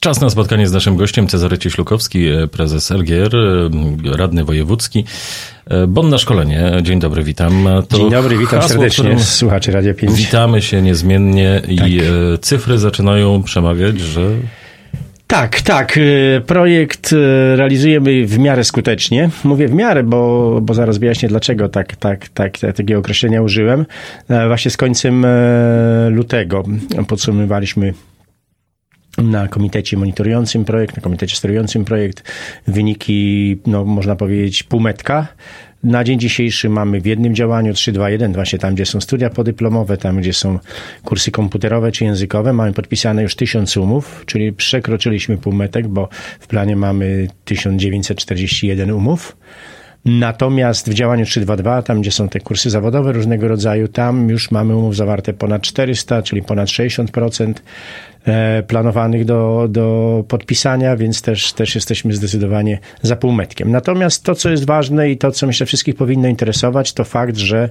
Czas na spotkanie z naszym gościem, Cezary Cieślukowski, prezes LGR, radny wojewódzki. Bon na szkolenie. Dzień dobry, witam. Dzień dobry, witam serdecznie słuchaczy Radia 5. Witamy się niezmiennie i cyfry zaczynają przemawiać, że... Tak. Projekt realizujemy w miarę skutecznie. Mówię w miarę, bo zaraz wyjaśnię, dlaczego takiego określenia użyłem. Właśnie z końcem lutego podsumowaliśmy na komitecie monitorującym projekt, na komitecie sterującym projekt wyniki, można powiedzieć, półmetka. Na dzień dzisiejszy mamy w jednym działaniu 3-2-1, właśnie tam, gdzie są studia podyplomowe, tam, gdzie są kursy komputerowe czy językowe, mamy podpisane już 1000 umów, czyli przekroczyliśmy półmetek, bo w planie mamy 1941 umów. Natomiast w działaniu 3-2-2, tam gdzie są te kursy zawodowe różnego rodzaju, tam już mamy umów zawarte ponad 400, czyli ponad 60% planowanych do podpisania, więc też jesteśmy zdecydowanie za półmetkiem. Natomiast to, co jest ważne i to, co myślę wszystkich powinno interesować, to fakt, że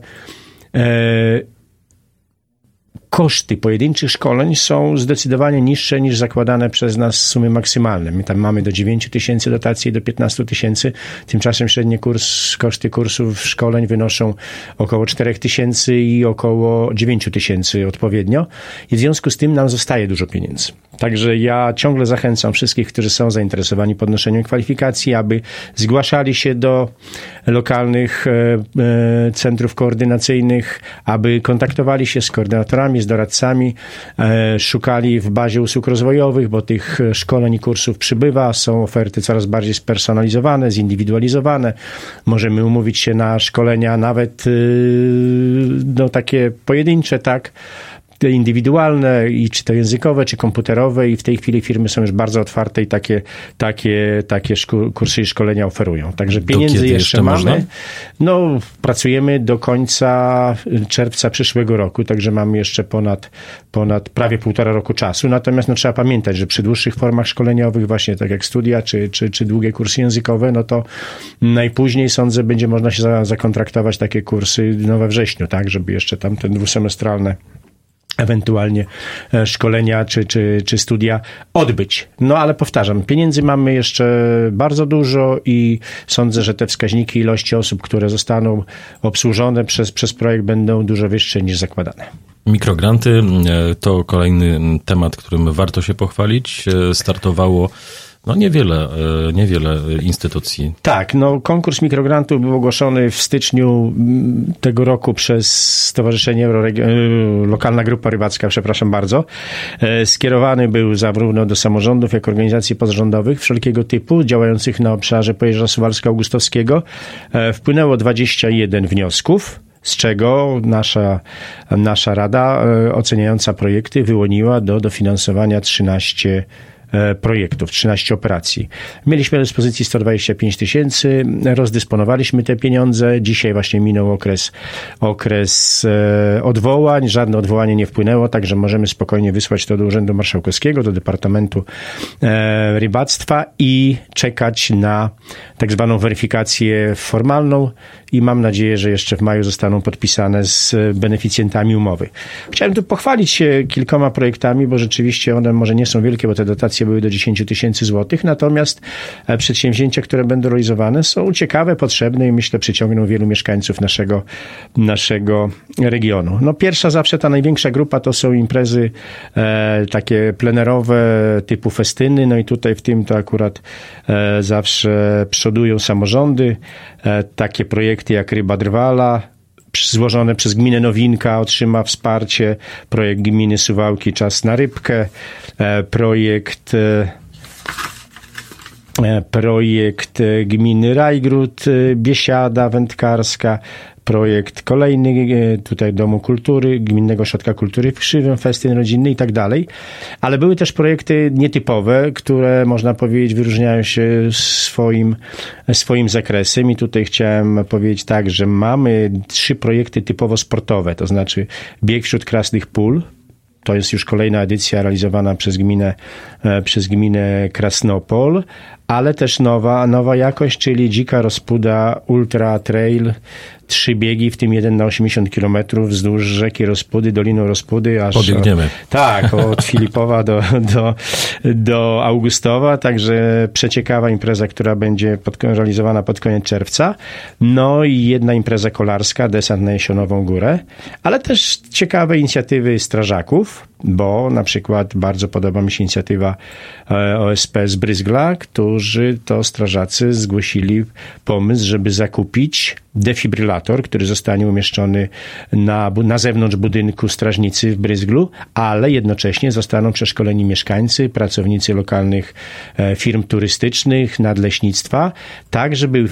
koszty pojedynczych szkoleń są zdecydowanie niższe niż zakładane przez nas sumy maksymalne. My tam mamy do 9 000 dotacji i do 15 000. Tymczasem średnie koszty kursów szkoleń wynoszą około 4 000 i około 9 000 odpowiednio. I w związku z tym nam zostaje dużo pieniędzy. Także ja ciągle zachęcam wszystkich, którzy są zainteresowani podnoszeniem kwalifikacji, aby zgłaszali się do lokalnych centrów koordynacyjnych, aby kontaktowali się z koordynatorami, z doradcami, szukali w bazie usług rozwojowych, bo tych szkoleń i kursów przybywa, są oferty coraz bardziej spersonalizowane, zindywidualizowane. Możemy umówić się na szkolenia nawet takie pojedyncze, indywidualne, i czy to językowe, czy komputerowe, i w tej chwili firmy są już bardzo otwarte i takie kursy i szkolenia oferują. Także pieniędzy jeszcze mamy. Pracujemy do końca czerwca przyszłego roku, także mamy jeszcze ponad prawie 1,5 roku czasu. Natomiast trzeba pamiętać, że przy dłuższych formach szkoleniowych, właśnie tak jak studia, czy długie kursy językowe, to najpóźniej, sądzę, będzie można się zakontraktować takie kursy we wrześniu, tak, żeby jeszcze tam te dwusemestralne ewentualnie szkolenia czy studia odbyć. Ale powtarzam, pieniędzy mamy jeszcze bardzo dużo i sądzę, że te wskaźniki ilości osób, które zostaną obsłużone przez projekt, będą dużo wyższe niż zakładane. Mikrogranty to kolejny temat, którym warto się pochwalić. Startowało niewiele instytucji. Tak, konkurs mikrograntów był ogłoszony w styczniu tego roku przez Stowarzyszenie Lokalna Grupa Rybacka, przepraszam bardzo. Skierowany był zarówno do samorządów, jak i organizacji pozarządowych wszelkiego typu, działających na obszarze Pojezierza Suwalsko-Augustowskiego. Wpłynęło 21 wniosków, z czego nasza rada oceniająca projekty wyłoniła do dofinansowania 13 projektów, 13 operacji. Mieliśmy do dyspozycji 125 000, rozdysponowaliśmy te pieniądze. Dzisiaj właśnie minął okres odwołań, żadne odwołanie nie wpłynęło, także możemy spokojnie wysłać to do Urzędu Marszałkowskiego, do Departamentu Rybactwa i czekać na tak zwaną weryfikację formalną i mam nadzieję, że jeszcze w maju zostaną podpisane z beneficjentami umowy. Chciałem tu pochwalić się kilkoma projektami, bo rzeczywiście one może nie są wielkie, bo te dotacje były do 10 000 złotych, natomiast przedsięwzięcia, które będą realizowane, są ciekawe, potrzebne i myślę przyciągną wielu mieszkańców naszego regionu. Pierwsza zawsze ta największa grupa to są imprezy takie plenerowe typu festyny, i tutaj w tym to akurat zawsze przodują samorządy. Takie projekty jak Ryba Drwala, złożone przez gminę Nowinka, otrzyma wsparcie. Projekt gminy Suwałki Czas na rybkę. Projekt gminy Rajgród, Biesiada Wędkarska. Projekt kolejny, tutaj Domu Kultury, Gminnego Ośrodka Kultury w Krzywym, festyn rodzinny i tak dalej. Ale były też projekty nietypowe, które można powiedzieć wyróżniają się swoim zakresem i tutaj chciałem powiedzieć tak, że mamy 3 projekty typowo sportowe, to znaczy bieg wśród Krasnych Pól. To jest już kolejna edycja realizowana przez gminę Krasnopol, ale też nowa jakość, czyli dzika rozpuda Ultra Trail, 3 biegi, w tym jeden na 80 km wzdłuż rzeki Rozpudy, Doliną Rozpudy. Pobiegniemy. Tak, od Filipowa do Augustowa, także przeciekawa impreza, która będzie realizowana pod koniec czerwca. No i jedna impreza kolarska, desant na Jesionową Górę, ale też ciekawe inicjatywy strażaków, bo na przykład bardzo podoba mi się inicjatywa OSP z Bryzgla, którzy to strażacy zgłosili pomysł, żeby zakupić defibrylator, który zostanie umieszczony na zewnątrz budynku strażnicy w Bryzglu, ale jednocześnie zostaną przeszkoleni mieszkańcy, pracownicy lokalnych firm turystycznych, nadleśnictwa, tak żeby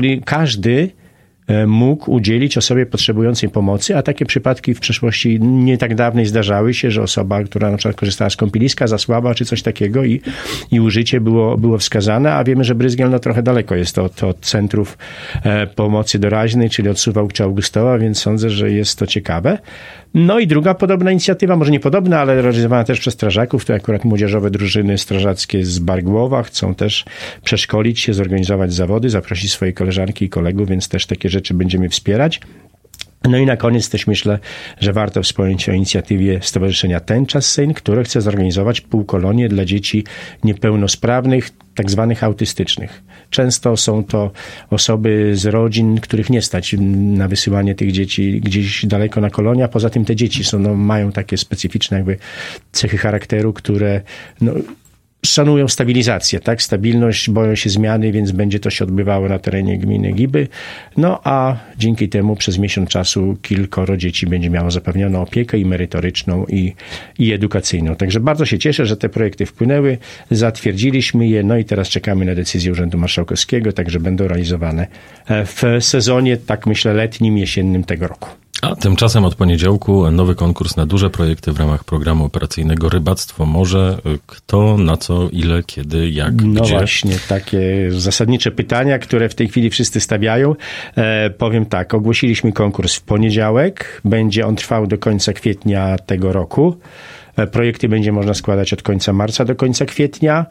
każdy mógł udzielić osobie potrzebującej pomocy, a takie przypadki w przeszłości nie tak dawnej zdarzały się, że osoba, która na przykład korzystała z kąpieliska, zasłaba czy coś takiego i użycie było wskazane, a wiemy, że Bryzgiel trochę daleko jest od centrów pomocy doraźnej, czyli od Suwałk czy Augustowa, więc sądzę, że jest to ciekawe. No i druga podobna inicjatywa, może nie podobna, ale realizowana też przez strażaków, to akurat młodzieżowe drużyny strażackie z Bargłowa chcą też przeszkolić się, zorganizować zawody, zaprosić swoje koleżanki i kolegów, więc też takie rzeczy będziemy wspierać. No i na koniec też myślę, że warto wspomnieć o inicjatywie Stowarzyszenia Ten Czas Syn, które chce zorganizować półkolonie dla dzieci niepełnosprawnych, tak zwanych autystycznych. Często są to osoby z rodzin, których nie stać na wysyłanie tych dzieci gdzieś daleko na kolonia. Poza tym te dzieci mają takie specyficzne cechy charakteru, które szanują stabilizację, tak? Stabilność, boją się zmiany, więc będzie to się odbywało na terenie gminy Giby. No a dzięki temu przez miesiąc czasu kilkoro dzieci będzie miało zapewnioną opiekę i merytoryczną i edukacyjną. Także bardzo się cieszę, że te projekty wpłynęły, zatwierdziliśmy je, no i teraz czekamy na decyzję Urzędu Marszałkowskiego, także będą realizowane w sezonie, tak myślę, letnim, jesiennym tego roku. A tymczasem od poniedziałku nowy konkurs na duże projekty w ramach programu operacyjnego Rybactwo Morze. Kto, na co, ile, kiedy, jak, gdzie? No właśnie, takie zasadnicze pytania, które w tej chwili wszyscy stawiają. Powiem tak, ogłosiliśmy konkurs w poniedziałek. Będzie on trwał do końca kwietnia tego roku. Projekty będzie można składać od końca marca do końca kwietnia.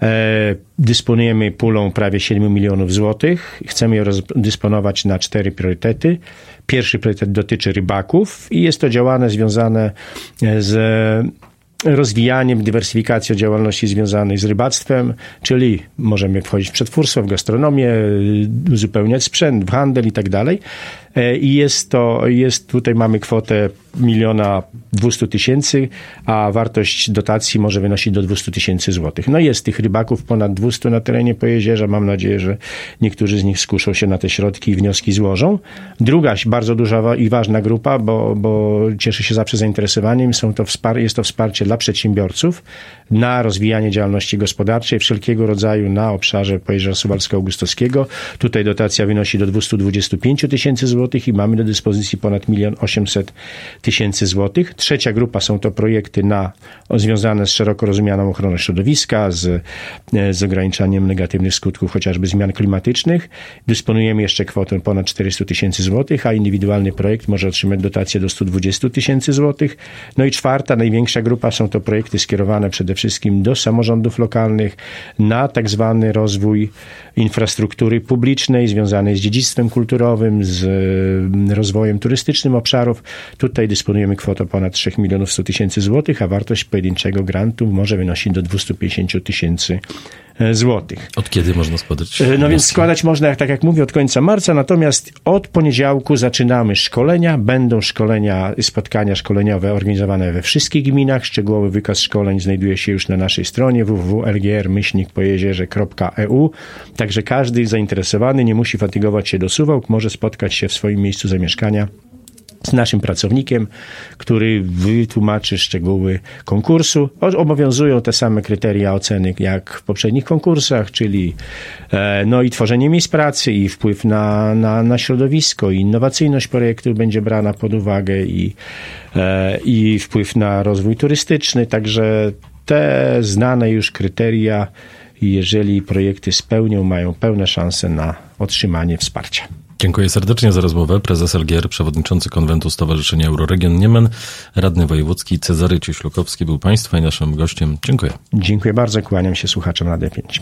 Dysponujemy pulą prawie 7 milionów złotych. Chcemy ją rozdysponować na 4 priorytety. Pierwszy priorytet dotyczy rybaków i jest to działanie związane z rozwijaniem, dywersyfikacją działalności związanej z rybactwem, czyli możemy wchodzić w przetwórstwo, w gastronomię, uzupełniać sprzęt, w handel i tak dalej. I tutaj mamy kwotę 1 200 000, a wartość dotacji może wynosić do 200 000 złotych. No jest tych rybaków ponad 200 na terenie Pojezierza. Mam nadzieję, że niektórzy z nich skuszą się na te środki i wnioski złożą. Druga bardzo duża i ważna grupa, bo cieszy się zawsze zainteresowaniem, jest to wsparcie dla przedsiębiorców na rozwijanie działalności gospodarczej wszelkiego rodzaju na obszarze Pojezierza Suwalsko-Augustowskiego. Tutaj dotacja wynosi do 225 000 złotych i mamy do dyspozycji ponad 1 800 000 złotych. Trzecia grupa są to projekty związane z szeroko rozumianą ochroną środowiska, z ograniczaniem negatywnych skutków chociażby zmian klimatycznych. Dysponujemy jeszcze kwotą ponad 400 000 złotych, a indywidualny projekt może otrzymać dotację do 120 000 złotych. No i czwarta, największa grupa są to projekty skierowane przede wszystkim do samorządów lokalnych na tak zwany rozwój infrastruktury publicznej związanej z dziedzictwem kulturowym, z rozwojem turystycznym obszarów. Tutaj dysponujemy kwotą ponad 3 100 000 złotych, a wartość pojedynczego grantu może wynosić do 250 000 złotych. Od kiedy można składać? No więc składać można, tak jak mówię, od końca marca, natomiast od poniedziałku zaczynamy szkolenia. Będą spotkania szkoleniowe organizowane we wszystkich gminach. Szczegółowy wykaz szkoleń znajduje się już na naszej stronie www.lgr-pojezierze.eu. Także każdy zainteresowany nie musi fatygować się do Suwałk, może spotkać się w swoim miejscu zamieszkania z naszym pracownikiem, który wytłumaczy szczegóły konkursu. Obowiązują te same kryteria oceny jak w poprzednich konkursach, czyli i tworzenie miejsc pracy, i wpływ na środowisko, i innowacyjność projektu będzie brana pod uwagę, i wpływ na rozwój turystyczny. Także te znane już kryteria, jeżeli projekty spełnią, mają pełne szanse na otrzymanie wsparcia. Dziękuję serdecznie za rozmowę. Prezes LGR, przewodniczący konwentu Stowarzyszenia Euroregion Niemen, radny wojewódzki Cezary Cieślukowski był Państwa i naszym gościem. Dziękuję. Dziękuję bardzo, kłaniam się słuchaczom Radia 5.